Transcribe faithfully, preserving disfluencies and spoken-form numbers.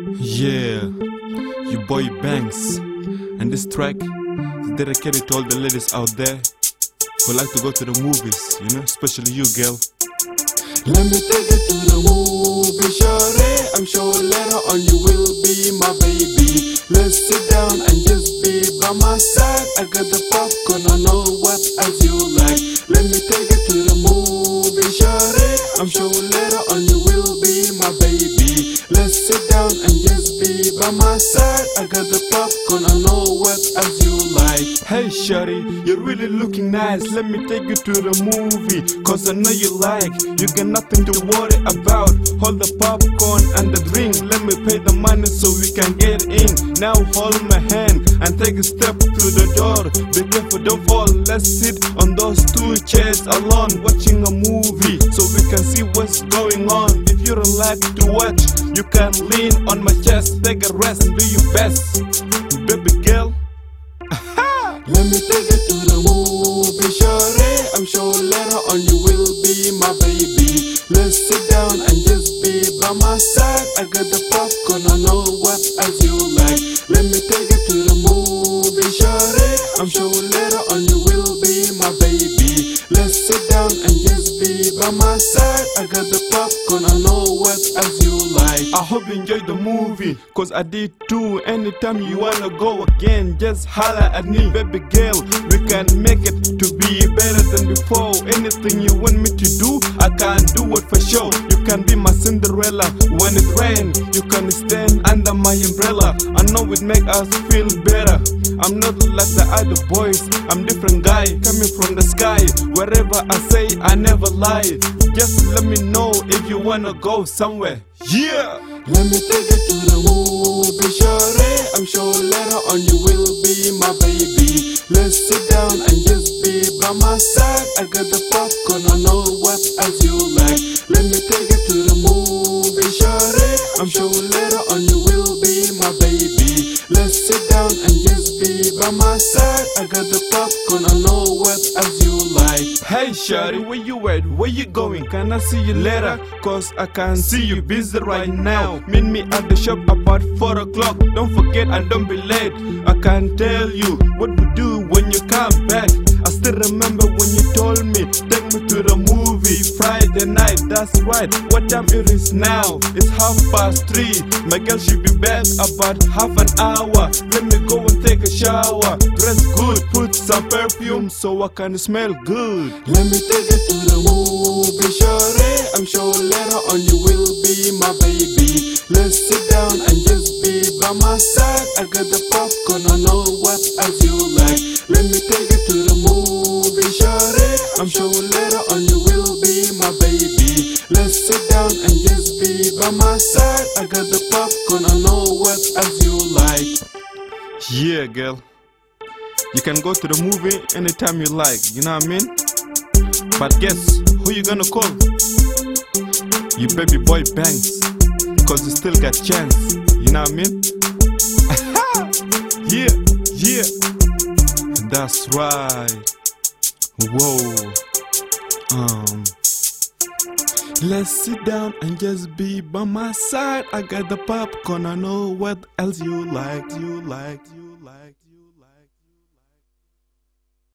Yeah, your boy Banks, and this track is dedicated to all the ladies out there who like to go to the movies, you know, especially you, girl. Let me take you to the movie, shawty. I'm sure later on you will be my baby. Let's sit down and just be by my side. I got the popcorn, I know what else you like. Let me take you to the movie, shawty. I'm sure later on you will be my baby. Let's sit down and just be by my side. I got the popcorn, I know what else you like. Hey shawty, you're really looking nice. Let me take you to the movie, cause I know you like. You got nothing to worry about. Hold the popcorn and the drink. Let me pay the money so we can get in. Now hold my hand and take a step through the door. Be careful, don't fall. Let's sit on those two chairs alone, watching a movie so we can see what's going on. If you don't like to watch, you can lean on my chest, take a rest and do your best, baby girl. Let me take you to the movie, shawty. I'm sure later on you will be my baby. Let's sit down and just be by my side. I got the popcorn, I know what else you like. Let me take you to the movie, shawty. I'm sure later on you will be my baby. Let's sit down and just be by my side. I got the popcorn, I know what else you like. I hope you enjoyed the movie, cause I did too. Anytime you wanna go again, just holla at me, baby girl. We can make it to be better than before. Anything you want me to do, I can do it for sure. You can be my Cinderella when it rains. You can stand under my umbrella. I know it make us feel better. I'm not like the other boys, I'm different guy, coming from the sky. Wherever I say, I never lie. Just let me know if you wanna go somewhere. Yeah! Let me take you to the movie, shawty. I'm sure later on you will be my baby. Let's sit down and just be by my side. I got the popcorn, I know what else you like. Let me take you to the movie, shawty. I'm sure later on you will be my baby. Let's sit down and just be by my side. I got the popcorn, I know what else you like. Hey shawty, where you at? Where you going? Can I see you later? Cause I can see you busy right now. Meet me at the shop about four o'clock. Don't forget and don't be late. I can tell you what we do when you come back. I still remember when you told me, take me to the movie Friday night. That's right, what time it is now? It's half past three. My girl should be back about half an hour. Let me go and take a shower. Dress good, put some perfume so I can smell good. Let me take you to the movie, shawty. I'm sure later on you will be my baby. Let's sit down and just be by my side. I got the popcorn, I know what else you like. Let me take you to the movie, shawty. I'm sure later on you will be my baby. Let's sit down and just be by my side. I got the popcorn, I know what else you like. Yeah, girl. You can go to the movie anytime you like, you know what I mean? But guess who you gonna call? You baby boy Banks, cause you still got chance, you know what I mean? Yeah, yeah, that's right. Whoa. Um Let's sit down and just be by my side. I got the popcorn, I know what else you like, you like, you